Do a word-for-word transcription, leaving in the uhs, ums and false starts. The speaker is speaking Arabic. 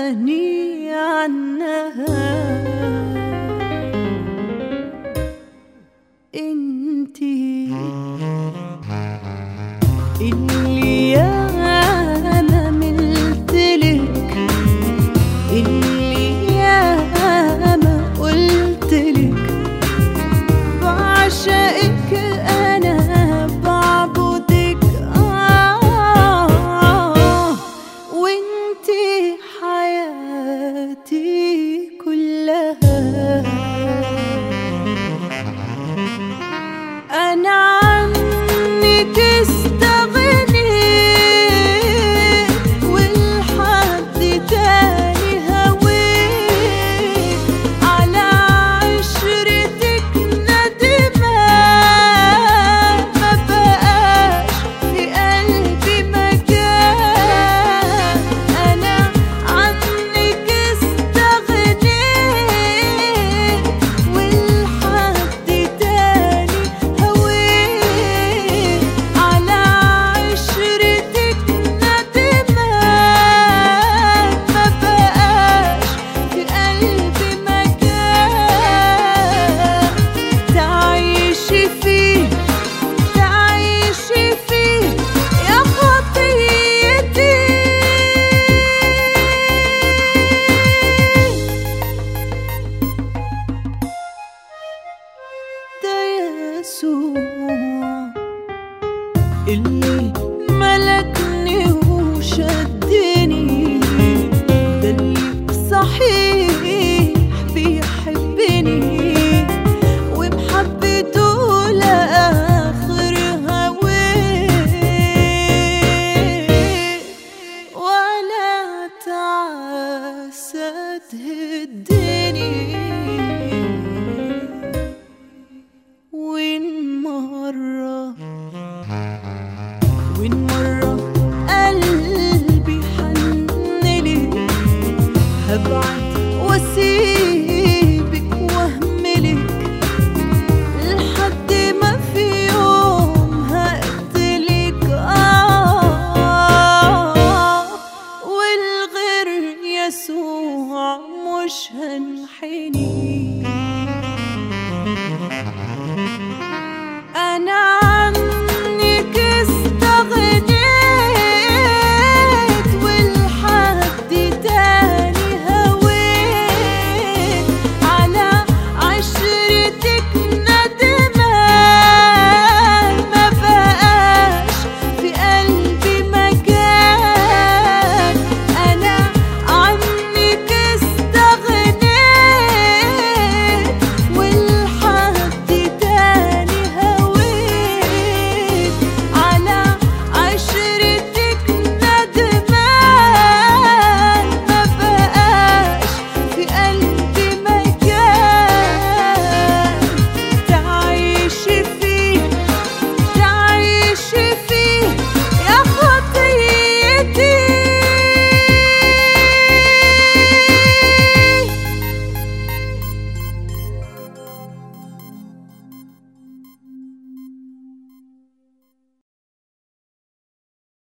أغني عنها. انتي اللي ياما ملتلك، اللي ياما قلتلك بعشقك أنا بعبدك. آه وانتي حياتي كلها. أنا عنك استغنيت والحد تاني هويت، على عشرتك ندمان ما بقاش في قلبي مكان. أنا عنك استغنيت والحد تاني هويت، على عشرتك ندمان ما بقاش في قلبي مكان. تعيشي فيه تعيشي فيه يا خطيتي. ده يسوع اللي ملكني وشدني، ده اللي صحيح بيحبني ومحبته لآخرها وين، ولا تعاسة تهدني.